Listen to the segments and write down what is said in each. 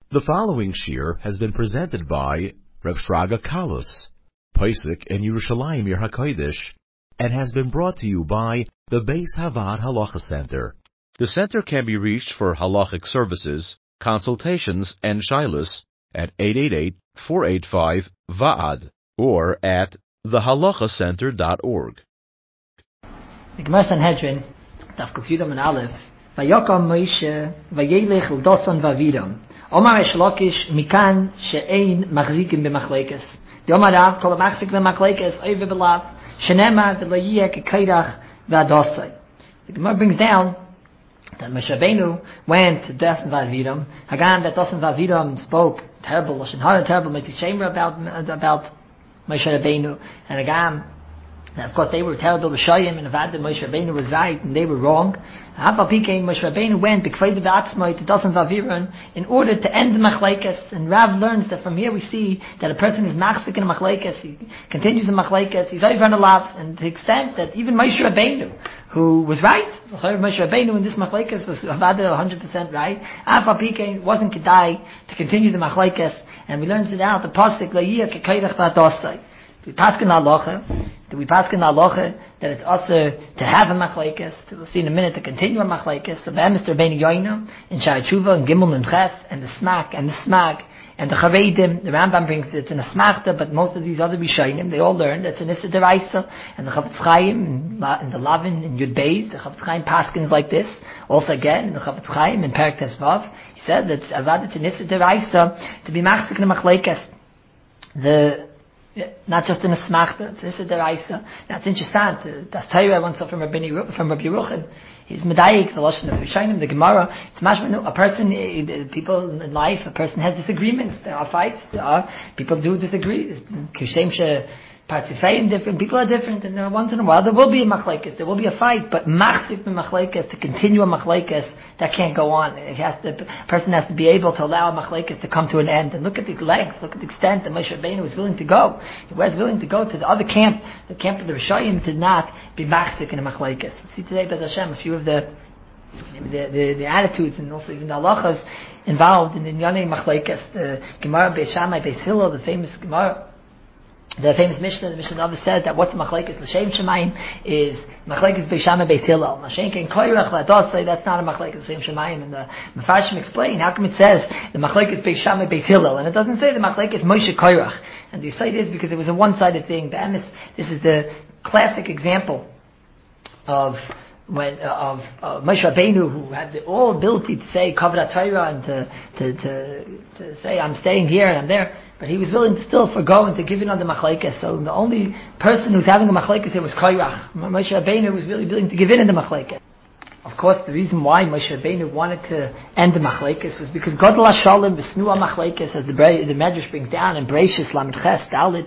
The following shir has been presented by Rav Shraga Kalus, Pesach in Yerushalayim Yer HaKodesh, and has been brought to you by the Beis Havad Halacha Center. The center can be reached for halachic services, consultations, and shilas at 888-485-VAAD or at thehalachacenter.org. The Gemara Sanhedrin, Daf Kuf Yudam and Aleph, Vayokam Moshe, Vayelech L'Doson Vaviram, Omar Reish Lakish, Mikan She'ein Machzikim B'Machlekes. The Omar Rav called Machzik B'Machlekes, Oive B'Lav, Shenemar V'Layiyek Keirach V'Adosai. The Gemara brings down that Moshe Rabbeinu went to Doson Vaviram. Hagam that Doson Vaviram spoke terrible Lashon Hara, terrible Mitzvah about Moshe Rabbeinu, and Hagam. And of course, they were terrible Rishayim, and Avad Moshe Rabbeinu was right, and they were wrong. Moshe Rabbeinu went to Doson Vaviram in order to end the Machlekes. And Rav learns that from here we see that a person is machzik in a Machlekes, he continues in Machlekes, he's over on a lot, and to the extent that even Moshe Rabbeinu, who was right, Moshe Rabbeinu in this Machlekes was Avad 100% right, wasn't Kedai to continue the Machlekes, and we learned it out, the Pasuk, La'iyah Kekeirach V'Adosai. Do we pass in halacha that it's also to have a machlekes? We'll see in a minute to continue a machlekes. So Mr. Rabbeinu Yoina in Sha'ar Tshuva and Gimel and Ches and the Smak and the Smag and the Chavedim. The Rambam brings it in a Smachta, but most of these other Rishonim they all learned that's an Issa Deraisa, and the Chavetz Chaim and the Lavin and Yud Beis. The Chavetz Chaim paskins like this. Also again in the Chavetz Chaim in Perek Tesvav, he said that Avad it's an Issa Deraisa to be machzik in a machlekes. Not just in a smachta, this is the Raisa. That's interesting. That's Torah I once saw from Rabbi Yeruchim. He's medayik the lashon of Rishonim, the Gemara. It's mashma. A person, people in life, a person has disagreements. There are fights. People do disagree. Different people are different, and once in a while there will be a machlekes, there will be a fight. But machzik b'machlekes, to continue a machlekes, that can't go on. A person has to be able to allow a machlekes to come to an end. And look at the length, look at the extent that Moshe Rabbeinu was willing to go. He was willing to go to the other camp, the camp of the Rishayim, to not be machzik in a machlekes. See today, B'ez Hashem, a few of the attitudes and also even the halachas involved in the Yonei machlekes. The Gemara Beis Shammai Beis Hillel, the famous Gemara. The famous Mishnah, the Mishnah Nava says that what's the machlekes l'shem shemayim is machlekes Beis Shammai Beis Hillel. Mashenken koyrach l'adosai, that's not a machlekes l'shem shemayim. And the Mefarshim explain how come it says the machlekes Beis Shammai Beis Hillel, and it doesn't say the machlekes Moshe koyrach. And the site is because it was a one-sided thing. This is the classic example of when Moshe Rabbeinu, who had all ability to say Kavod Torah and to say I'm staying here and I'm there, but he was willing to still forgo and to give in on the machlekes. So the only person who's having a machlekes here was Koyrach. Moshe Rabbeinu was really willing to give in the machlekes. Of course, the reason why Moshe Rabbeinu wanted to end the machlekes was because Godel HaShalom v'snua machlekes, as the Medrash brings down in Bereishis Lamed Ches Dalid,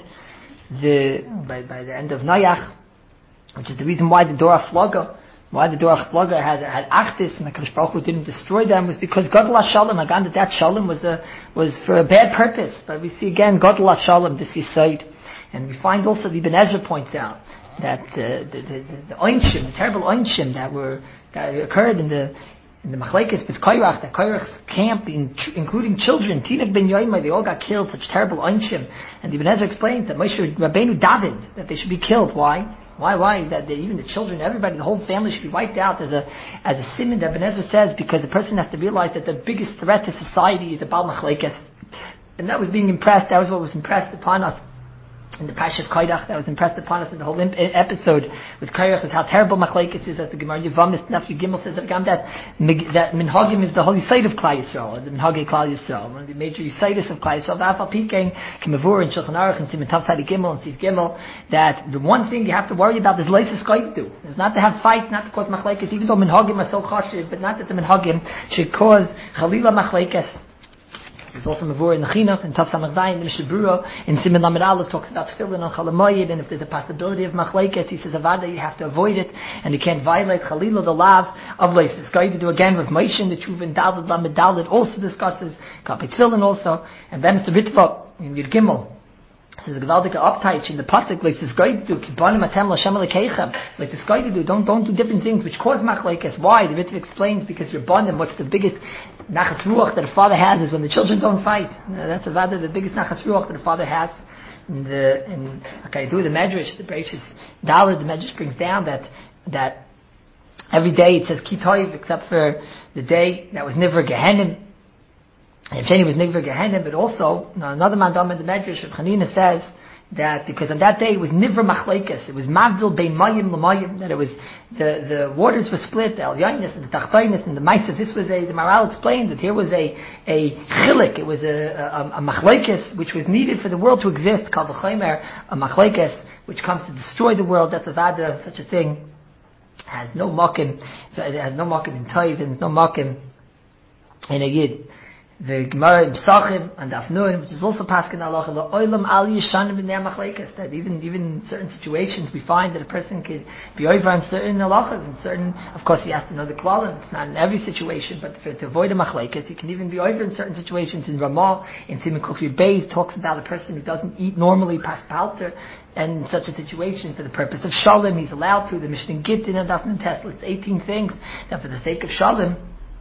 by the end of Noach, which is the reason why the Dor HaFlaga, why the Dor HaFlaga had Achtis and the Kadosh Baruch Hu didn't destroy them, was because Godel HaShalom, again that Shalom was for a bad purpose. But we see again Godel HaShalom, this Yisod, and we find also the Ibn Ezra points out that the Oinshim, the terrible Oinshim that occurred in the Machlekes with Koyrach, that Koyrach's camp, including children, Tinav ben Yoimai, they all got killed, such terrible Oinshim. And Ibn Ezra explains that Moshe Rabbeinu David, that they should be killed. Why? Why? That even the children, everybody, the whole family should be wiped out as a simon that Ibn Ezra says, because the person has to realize that the biggest threat to society is a Baal Machlekes. And that was what was impressed upon us in the Parshat Koydach, that was impressed upon us in the whole episode with Koyrach, is how terrible Machlekes is, as the Gemara Yevamis Nephew Gimel says that Minhagim is the holy site of Klal Yisrael, the Minhagim Klal Yisrael, one of the major Yisaitis of Klal Yisrael. The Afal Pikein, Kimavur and Shulchan Aruch and Siman Tav Tzadi Gimel and Siv Gimel, that the one thing you have to worry about is Leisus Koydu. It's not to have fights, not to cause Machlekes, even though Minhagim are so chashiv, but not that the Minhagim should cause Chalila Machlekes. There's also Mavur in the Chinuch, in Tav Samach Zayin, in Mishnah Berurah, in Siman Lamed Aleph talks about tefillin on Chalamoyed, and if there's a possibility of machlekes, he says Avada, you have to avoid it, and you can't violate Chalila, the lav of Leisus. It's going to do again with Moshe, the Chuvin Daled Lamed Daled also discusses Kapei Tefillin also, and then Mr. Ritva in Yud Gimel. Says the Gewaldige Abteich in the Pasuk, like this guy do, Kibanim Atem Lashem Alekeichem, like this guy do, don't do different things which cause machlekes. Why? The Ritva explains because you're bonded. What's the biggest nachas ruach that the father has is when the children don't fight. That's the biggest nachas ruach that the father has. And okay, do the Medrash, the Bereshis Dalet, the Medrash brings down that every day it says Kitoiv, except for the day that was Nivra Gehenim. And Sheni was Nivra Gehenim, but also another mandam in the Medrash, Chanina says that because on that day it was Nivra Machlekes, it was Mavdil Bein Mayim L'Mayim, that it was the waters were split, the Elyonis and the Tachtainis and the Maisa. This was the Maral explains that here was a chilik, it was a Machlekes which was needed for the world to exist, called the Chaymer, a Machlekes which comes to destroy the world. That's a Vada, such a thing has no makim, it has no makim in Taiv and no makim in a Yid. The Gemara in Psachim and Afnuim, which is also Paskin Halacha, the Olam Al Yishanim B'nei Machlekes, that even in certain situations we find that a person could be over on certain halachas, and certain, of course he has to know the klalim. It's not in every situation, but to avoid a Machlekes, he can even be over in certain situations. In Ramah, in Siman Kuf Yud Beis, talks about a person who doesn't eat normally, pas palter, and in such a situation, for the purpose of Shalom, he's allowed to. The Mishnah Gittin and Daf Tes lists 18 things that for the sake of Shalom,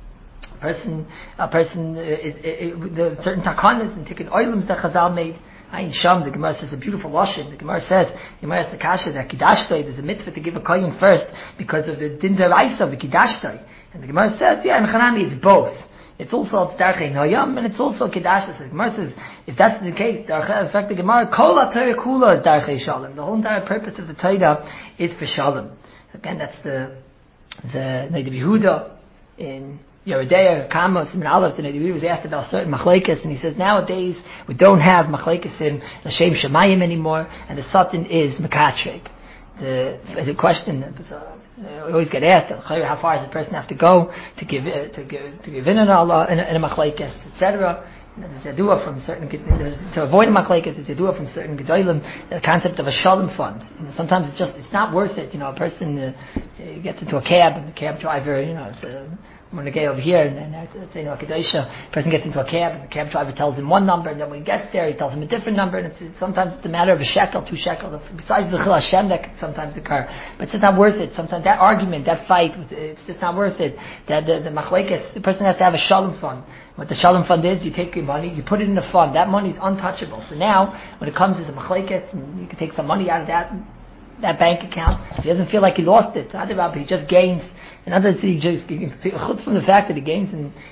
a person the certain takanas and tikkun oilums that Chazal made. Ayin Sham, the Gemara says a beautiful lashon. The Gemara says, Gemara says the kasha that kiddashtoi, there's a mitzvah to give a kohen first because of the din deraisa of the kiddashtoi. And the Gemara says, yeah, in Chanami it's both. It's also darchei noyam and it's also kiddashtoi. So the Gemara says, if that's the case, in fact the Gemara kol ha-Torah kula is darchei shalom. The whole entire purpose of the Torah is for shalom. Again, that's the Neidav Yehuda in Yeridea, Kamos, and Aleph, and he was asked about certain machlekes, and he says nowadays we don't have machlekes in L'Shem Shemayim anymore, and the Satan is Mekatreg. The question we always get asked: how far does the person have to go to give in Allah in a machlekes, etc. There's a dua from certain to avoid a machlekes. There's a dua from certain gedolim. The concept of a shalom fund. Sometimes it's not worth it. A person gets into a cab, and the cab driver, I'm going to get over here, and let's say, a person gets into a cab, and the cab driver tells him one number, and then when he gets there, he tells him a different number, and sometimes it's a matter of a shekel, 2 shekels, besides the chil Hashem that could sometimes occur. But it's just not worth it. Sometimes that argument, that fight, it's just not worth it. That the machlekes, the person has to have a shalom fund. What the shalom fund is, you take your money, you put it in a fund. That money is untouchable. So now, when it comes to the machlekes, you can take some money out of that bank account. If he doesn't feel like he lost it, he just gains. In other words, he just chutz from the fact that he gains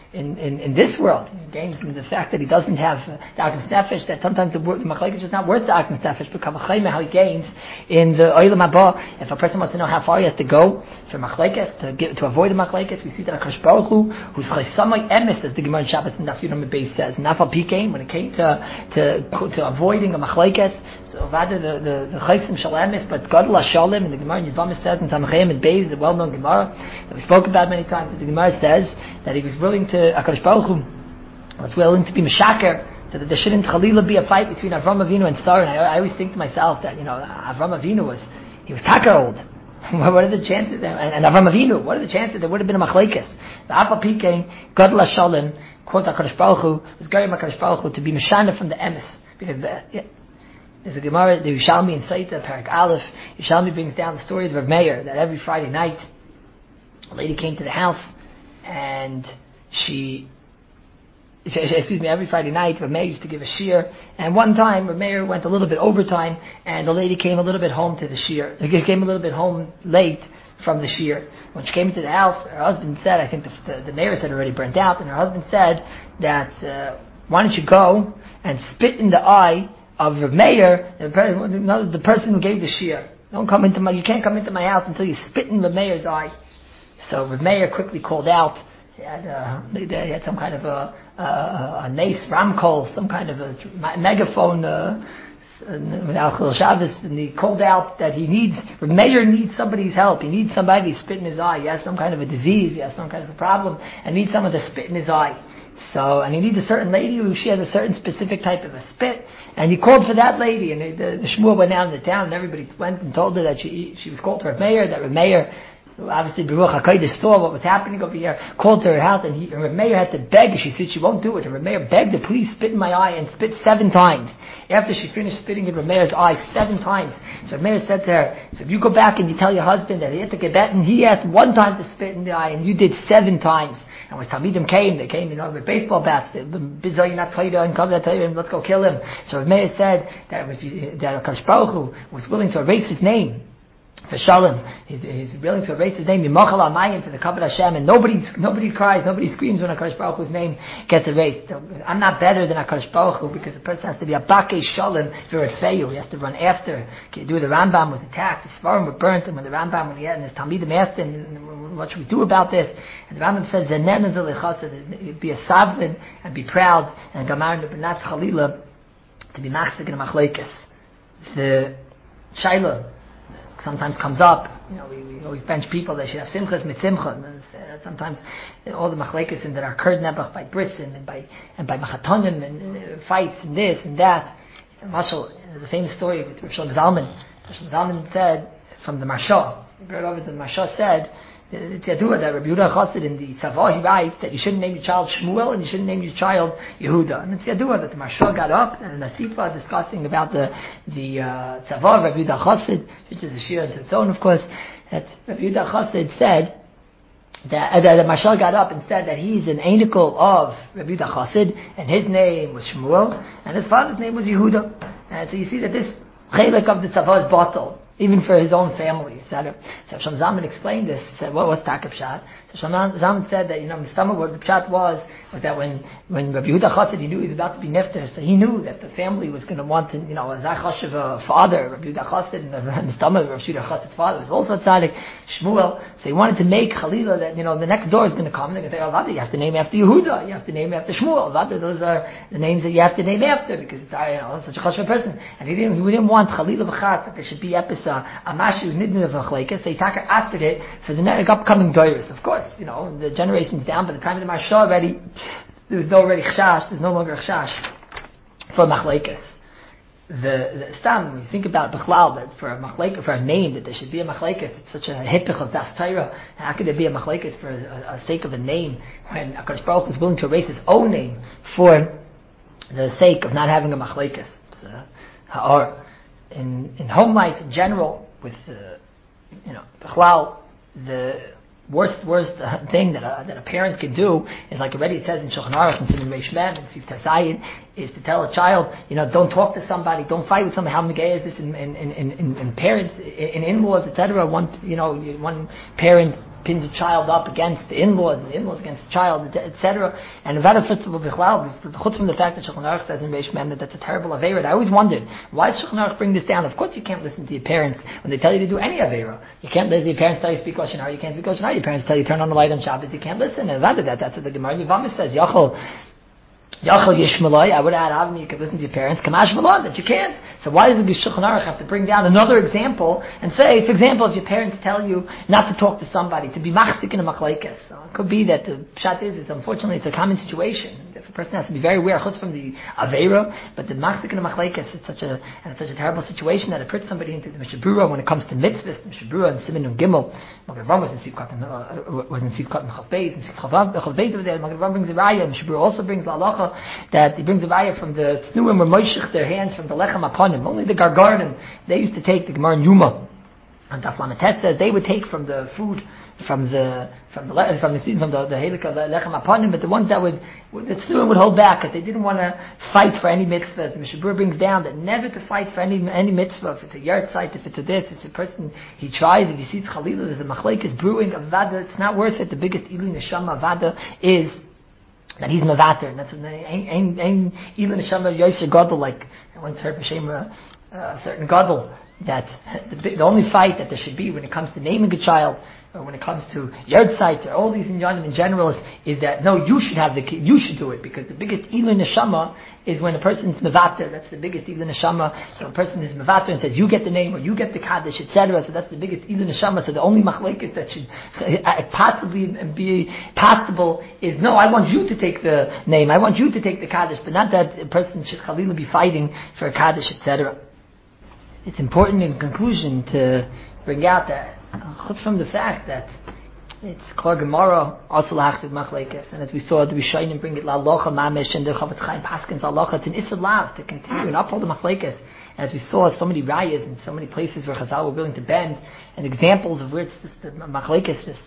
in this world. He gains in the fact that he doesn't have the Agnes Nefesh, that sometimes the machlekes is just not worth the Agnes Nefesh, but how he gains in the Olam Haba. If a person wants to know how far he has to go for machlekes, to avoid the machlekes, we see that HaKadosh Baruch Hu, who's chaysamay emes, as the Gemara in Shabbos and Daf Yudam Beis says, Nafal Pikein, when it came to avoiding a machlekes, so rather the chaysim shalamis, but Gadol HaShalom, and the Gemara in Yevamos says in Samachayim and Beis, the well-known Gemara that we spoke about many times. The Gemara says that he was willing to, HaKadosh Baruch Hu was willing to be meshaker, so that there shouldn't chalila be a fight between Avram Avinu and Sarah. And I always think to myself that Avram Avinu was taka old. What are the chances? And Avram Avinu, what are the chances there would have been a machlekes? The Apa Pikein, Gadol HaShalom, quote HaKadosh Baruch Hu, was going HaKadosh Baruch Hu to be meshana from the emes, because there's a Gemara, the Yerushalmi in Saita, Parak Aleph. Yerushalmi brings down the story of Rav Meir, that every Friday night, a lady came to the house, and every Friday night, Rav Meir used to give a shir, and one time, Rav Meir went a little bit overtime, and the lady came a little bit home to the shir. She came a little bit home late from the shir. When she came into the house, her husband said, I think the neighbors had already burnt out, and her husband said that, why don't you go and spit in the eye of Rav Meir, the person who gave the shir. You can't come into my house until you spit in Rav Meir's eye. So Rav Meir quickly called out. He had some kind of a nace, ramkol, some kind of a megaphone, with Shabbos, and he called out that Rav Meir needs somebody's help. He needs somebody to spit in his eye. He has some kind of a disease. He has some kind of a problem, and needs someone to spit in his eye. So, and he needs a certain lady who she has a certain specific type of a spit, and he called for that lady, and the shmuel went out in the town, and everybody went and told her that she was called to Rav Meir, that Rav Meir, obviously Baruch HaKodesh saw what was happening over here, called to her house, and Rav Meir had to beg. She said she won't do it, and Rav Meir begged her, please spit in my eye, and spit 7 times. After she finished spitting in Rav Meir's eye 7 times, so Rav Meir said to her, so if you go back and you tell your husband that he had to get better, and he asked 1 time to spit in the eye, and you did 7 times. And when Talmidim came, they came, with baseball bats. Bizoy not Torah and Kavod Torah, let's go kill him. So Rav Meir said that HaKadosh Baruch Hu was willing to erase his name for Shalom. He's willing to erase his name, Yimachal Amayim, for the Kavod Hashem, and nobody cries, nobody screams when HaKadosh Baruch Hu's name gets erased. So I'm not better than HaKadosh Baruch Hu, because the person has to be a Bakei Shalom V'Refeyu. He has to run after. The Rambam was attacked, his Sfarim were burnt, and when he had, and his Talmidim asked him, what should we do about this? And the Rambam said, Zenen Zelichasa, be a sovereign and be proud, and Gamar Nebnat Chalila, to be machzik in a machlekes. The Shaila sometimes comes up, we always bench people, they should have simchas mit simcha. Sometimes all the machlekes that are occurred nebach by brisson and by machatonim and fights and this and that. Mashal, there's a famous story with Rav Shlomo Zalman. Rav Shlomo Zalman said from the Marsha, the Marsha said, it's Yadua that Rabbi Yehuda Chassid in the Tzavah, he writes that you shouldn't name your child Shmuel and you shouldn't name your child Yehuda. And it's Yadua that the Marsha got up and the Nasifa discussing about the Tzavah of Rabbi Yehuda Chassid, which is a shir of its own, of course, that Rabbi Yehuda Chassid said that the Marsha got up and said that he's an anical of Rabbi Yehuda Chassid and his name was Shmuel and his father's name was Yehuda. And so you see that this chelik of the Tzavah is bottled, even for his own family, etc. So Shlomo Zalman explained this, said, what was Takab Pshat? So Shlomo Zalman said that, the stomach, what the Pshat was that when Rabbi Yehuda Chassid, he knew he was about to be nifter, so he knew that the family was going to want to, as Achashav a father, Rabbi Yehuda Chassid, and the stomach of Rabbi Yehuda Chassid's father was also tzaddik, Shmuel, so he wanted to make Chalila that, the next door is going to come, and they're going to say, Vada, you have to name after Yehuda, you have to name after Shmuel, Vada, those are the names that you have to name after, because it's such a Chashav person, and he didn't want Chalila v'chat, that there should be a mashu nidin of machlekes, so he after it for the upcoming doyers. Of course, the generation's down, by the time of the Marsha already, there's no longer chash for machlekes. The stam, when you think about Bechlal, that for a name, that there should be a machlekes, it's such a hipich of das Torah. How could there be a machlekes for a sake of a name when HaKadosh Baruch Hu is willing to erase his own name for the sake of not having a machlekes? Or in home life in general, with Bechlal, the worst thing that a parent can do is, like already it says in Shulchan Aruch and Siman Reish Mem and Sif Tazayin, is to tell a child, don't talk to somebody, don't fight with somebody. How many guys is this in parents, in in-laws, etc. One parent pins a child up against the in-laws, and the in-laws against the child, etc. And chutz from the fact that Shulchan Aruch says in Reish Mem that that's a terrible aveira. I always wondered, why does Shulchan Aruch bring this down? Of course you can't listen to your parents when they tell you to do any aveira. You can't listen to your parents tell you to speak Lashon Hara, you can't speak Lashon Hara. Your parents tell you to turn on the light on Shabbos, you can't listen. And that's what the Gemara in Yevamos says, Yachal Yishmalai, I would add, you could listen to your parents, Kamash Malon, that you can't. So why does the Shulchan Aruch have to bring down another example and say, for example, if your parents tell you not to talk to somebody, to be machzik in a machlekes? So it could be that the pshat is unfortunately it's a common situation. If a person has to be very aware, chutz from the aveira, but the machzik in a machlekes, it's such a terrible situation that it puts somebody into the Mishabura when it comes to mitzvahs, the Mishabura and Siman and Gimel. Magdavam was in Sivkat and Chavbeis, and Chavbeis over there. Magdavam brings a raya, and Mishabura also brings the halacha that he brings a raya from the Tnuim were moishich their hands from the lechem upon him. Only the Gargardim, they used to take the Gemara in Yuma. And Daf Lametet says they would take from the food, from the helik of the lechem upon him, but the ones that the Tnuim would hold back because they didn't want to fight for any mitzvah. The Mishabur brings down that never to fight for any mitzvah. If it's a yard site, if it's a this, if it's a person, he tries, if he sees Chalila, there's a machlekes brewing of Vada, it's not worth it. The biggest Ili Neshama Vada is that he's mevater, and that's even neshama yoser gadol. Like I once heard B'Shem a certain gadol that the only fight that there should be when it comes to naming a child, or when it comes to yard sites, or all these inyanim in general, is that no, you should have the kid, you should do it, because the biggest ilu neshama is when a person is mevater. That's the biggest ilu neshama. So a person is mevater and says you get the name or you get the kaddish, etc. So that's the biggest ilu neshama. So the only machlekes that should possibly be possible is no, I want you to take the name, I want you to take the kaddish, but not that a person should chalila be fighting for a kaddish, etc. It's important in conclusion to bring out that chutz from the fact that it's Kol Gemara also lahachtiv machlekes, and as we saw the Rishonim bring it la'alocha mamish and the Chavetz Chaim paskins la'alocha. It's an isur lav to continue and uphold the machlekes. As we saw so many rayas and so many places where Chazal were willing to bend, and examples of where it's just the machlekes just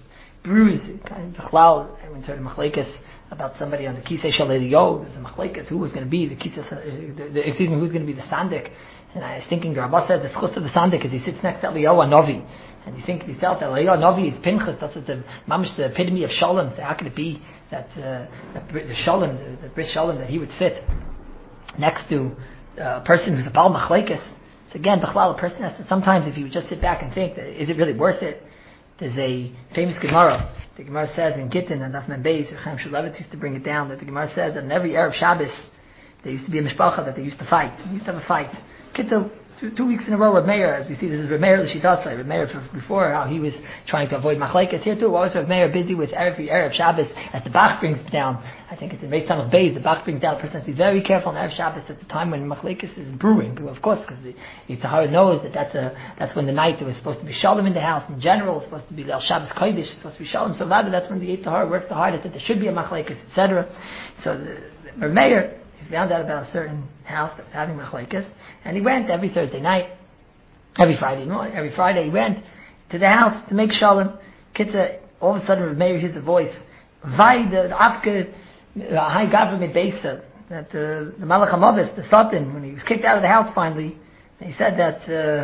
bruise, kind of cloud. Everyone started machlekes about somebody on the Kisei Shel Eliyahu. There's a machlekes who was going to be the Kisei, who's going to be the Sandik. And I was thinking, the Rabbah said the schus of the Sandik is he sits next to Eliyahu Novi. And you think to yourself that Eliyahu Novi is Pinchas, that's the mamish, the epitome of Shalom. So how could it be that the Shalom, the Bris Shalom, that he would sit next to a person who's a Baal Machlekes? So again, Bechlal, a person has to, sometimes if you would just sit back and think, is it really worth it? There's a famous Gemara. The Gemara says in Gittin and Daf Mem Beis, Chaim Shulevitz used to bring it down, that the Gemara says that in every Erev Shabbos, there used to be a mishpacha that they used to fight. They used to have a fight. Kittel, two weeks in a row, Reb Meir, as we see, this is Reb Meir L'Shidatzai, Reb Meir before, how he was trying to avoid machlekes. Here too, always Reb Meir busy with every Erev Shabbos, as the Bach brings down, I think it's in Beis Tamach Beis, the Bach brings down, the person has to be very careful on Erev Shabbos at the time when machlekes is brewing, of course, because the Yitzhahara knows that that's when the night there was supposed to be Shalom in the house, in general, it's supposed to be Shabbos Kodesh, it's supposed to be Shalom, so that's when the Yitzhahara works the hardest, that there should be a machlekes, etc. So Reb Meir, he found out about a certain house that was having machlekes, and he went every Thursday night, every Friday he went to the house to make shalom. Kitza, all of a sudden Reb Meir hears a voice, Vai the Afke high government Beisa, that the Malach HaMavis, the Sultan, when he was kicked out of the house finally, he said that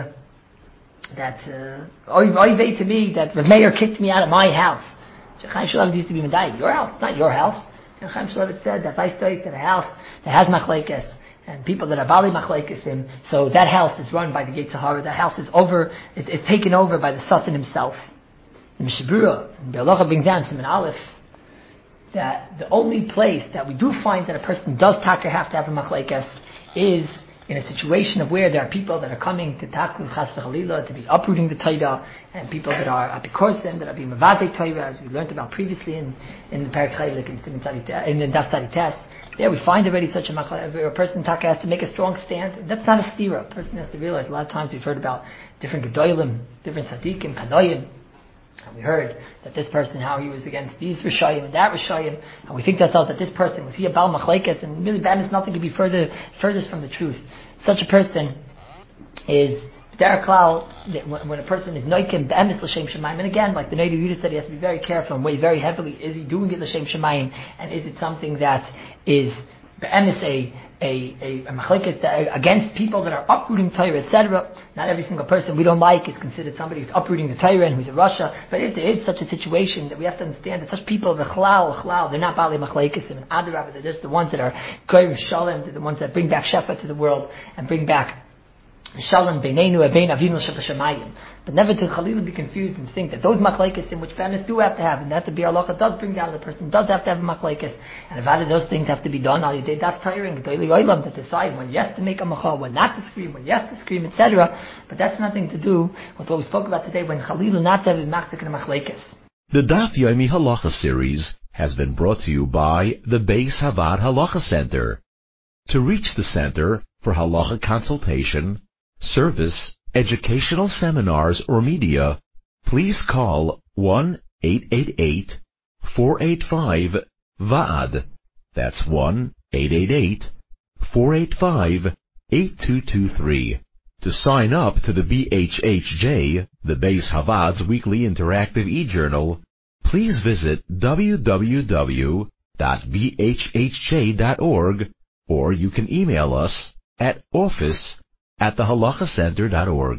oy vey to me that Reb Meir kicked me out of my house. Chaim Shulevitz used to be Medai, your house, not your house. And Chaim Shulevitz said that I stay to the house that has machlekes and people that are bali machlekes in, so that house is run by the Yitzhahara. That house is it's taken over by the Sultan himself. The Mishabura and Be'alacha brings down Siman Aleph that the only place that we do find that a person does have to have a machlekes is in a situation of where there are people that are coming to tackle chas v'chalila, to be uprooting the Torah, and people that are apikorsim, that are being mavazei Torah, as we learned about previously in the Perek Chaylik, in the Daf Tzadi Test. There we find already such a person has to make a strong stand. That's not a stira. A person has to realize, a lot of times we've heard about different gedolim, different tzaddikim, kanoim, and we heard that this person, how he was against these Rishayim and that Rishayim, and we think to ourselves that this person, was he a Baal Machlekes, and really Bemis, nothing could be furthest from the truth. Such a person is Derek Klal, when a person is noikim Bemis L'Shem Shemayim, and again, like the Neidu Yudah said, he has to be very careful and weigh very heavily, is he doing it L'Shem Shemayim, and is it something that is Bemis a machlekes against people that are uprooting Torah, etc. Not every single person we don't like is considered somebody who's uprooting the Torah and who's a Rasha. But if there is such a situation, that we have to understand that such people, the chalal, they're not bali machlekes, and adarabah, they're just the ones that are goyim shalom, they're the ones that bring back shefa to the world and bring back shalom beinenu and bein avinu shamayim. But never to Khalil be confused and think that those machlekes in which families do have to have, and that the Biur Halacha does bring down, the person does have to have a machlekes, and if either of those things have to be done, all you did, that's tiring, to decide when yes to make a machal, when not to scream, when yes to scream, etc. But that's nothing to do with what we spoke about today, when Khalil not to have machzik and machlekes. The Daf Yomi Halacha series has been brought to you by the Beis Havad Halacha Center. To reach the center for halacha consultation, service, educational seminars, or media, please call 1-888-485-VAAD. That's 1-888-485-8223. To sign up to the BHHJ, the Beis Havad's weekly interactive e-journal, please visit www.bhhj.org, or you can email us at office@thehalachacenter.org.